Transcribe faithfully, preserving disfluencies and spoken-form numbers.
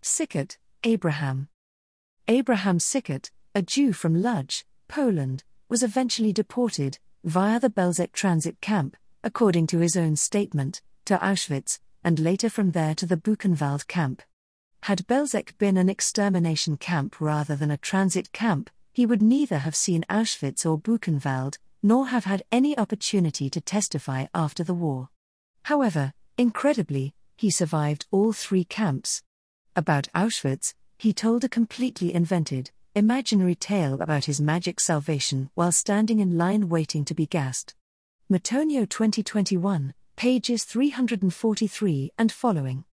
Sickert, Abraham. Abraham Sickert, a Jew from Lodz, Poland, was eventually deported, via the Belzec transit camp, according to his own statement, to Auschwitz, and later from there to the Buchenwald camp. Had Belzec been an extermination camp rather than a transit camp, he would neither have seen Auschwitz or Buchenwald, nor have had any opportunity to testify after the war. However, incredibly, he survived all three camps. About Auschwitz, he told a completely invented, imaginary tale about his magic salvation while standing in line waiting to be gassed. Matonio twenty twenty-one, pages three hundred forty-three and following.